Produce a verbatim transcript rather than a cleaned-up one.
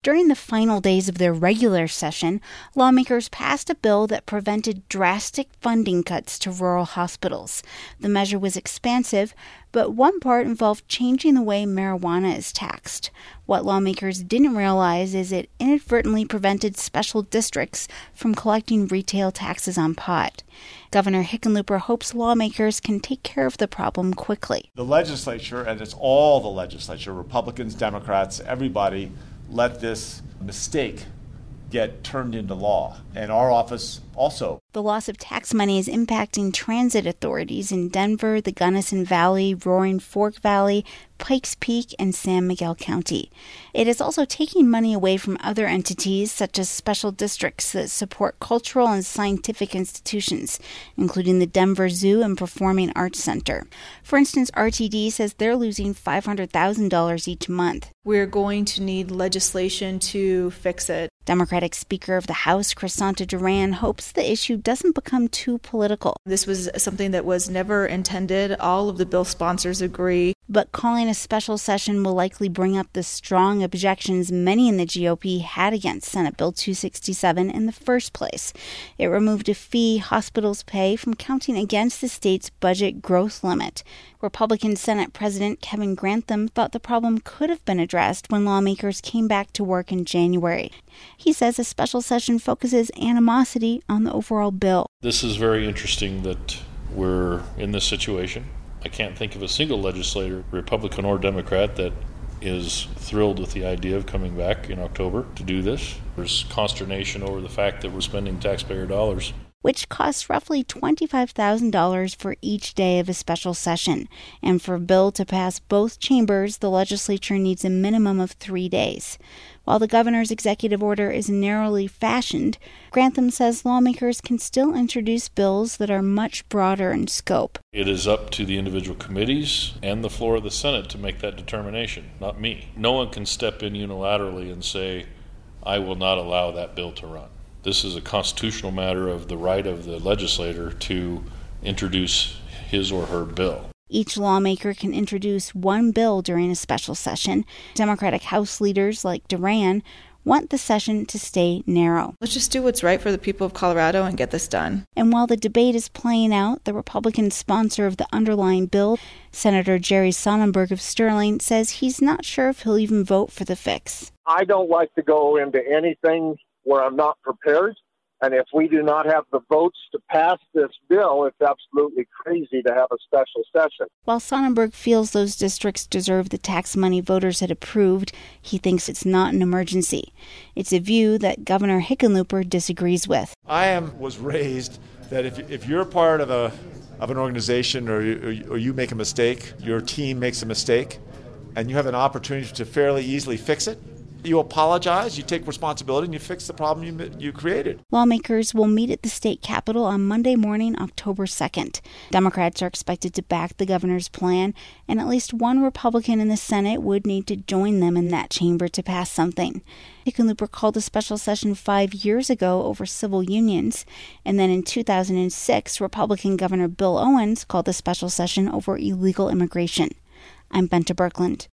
During the final days of their regular session, lawmakers passed a bill that prevented drastic funding cuts to rural hospitals. The measure was expansive, but one part involved changing the way marijuana is taxed. What lawmakers didn't realize is it inadvertently prevented special districts from collecting retail taxes on pot. Governor Hickenlooper hopes lawmakers can take care of the problem quickly. The legislature, and it's all the legislature, Republicans, Democrats, everybody, let this mistake get turned into law. And our office also. The loss of tax money is impacting transit authorities in Denver, the Gunnison Valley, Roaring Fork Valley, Pikes Peak, and San Miguel County. It is also taking money away from other entities, such as special districts that support cultural and scientific institutions, including the Denver Zoo and Performing Arts Center. For instance, R T D says they're losing five hundred thousand dollars each month. We're going to need legislation to fix it. Democratic Speaker of the House, Crisanta Duran, hopes the issue doesn't become too political. This was something that was never intended. All of the bill sponsors agree. But calling a special session will likely bring up the strong objections many in the G O P had against Senate Bill two sixty-seven in the first place. It removed a fee hospitals pay from counting against the state's budget growth limit. Republican Senate President Kevin Grantham thought the problem could have been addressed when lawmakers came back to work in January. He says a special session focuses animosity on the overall bill. This is very interesting that we're in this situation. I can't think of a single legislator, Republican or Democrat, that is thrilled with the idea of coming back in October to do this. There's consternation over the fact that we're spending taxpayer dollars, which costs roughly twenty-five thousand dollars for each day of a special session. And for a bill to pass both chambers, the legislature needs a minimum of three days. While the governor's executive order is narrowly fashioned, Grantham says lawmakers can still introduce bills that are much broader in scope. It is up to the individual committees and the floor of the Senate to make that determination, not me. No one can step in unilaterally and say, I will not allow that bill to run. This is a constitutional matter of the right of the legislator to introduce his or her bill. Each lawmaker can introduce one bill during a special session. Democratic House leaders like Duran want the session to stay narrow. Let's just do what's right for the people of Colorado and get this done. And while the debate is playing out, the Republican sponsor of the underlying bill, Senator Jerry Sonnenberg of Sterling, says he's not sure if he'll even vote for the fix. I don't like to go into anything where I'm not prepared. And if we do not have the votes to pass this bill, it's absolutely crazy to have a special session. While Sonnenberg feels those districts deserve the tax money voters had approved, he thinks it's not an emergency. It's a view that Governor Hickenlooper disagrees with. I am was raised that if if you're part of a of an organization or you, or you make a mistake, your team makes a mistake, and you have an opportunity to fairly easily fix it, you apologize, you take responsibility, and you fix the problem you you created. Lawmakers will meet at the state capitol on Monday morning, October second. Democrats are expected to back the governor's plan, and at least one Republican in the Senate would need to join them in that chamber to pass something. Hickenlooper called a special session five years ago over civil unions, and then in two thousand six, Republican Governor Bill Owens called a special session over illegal immigration. I'm Bente Birkeland.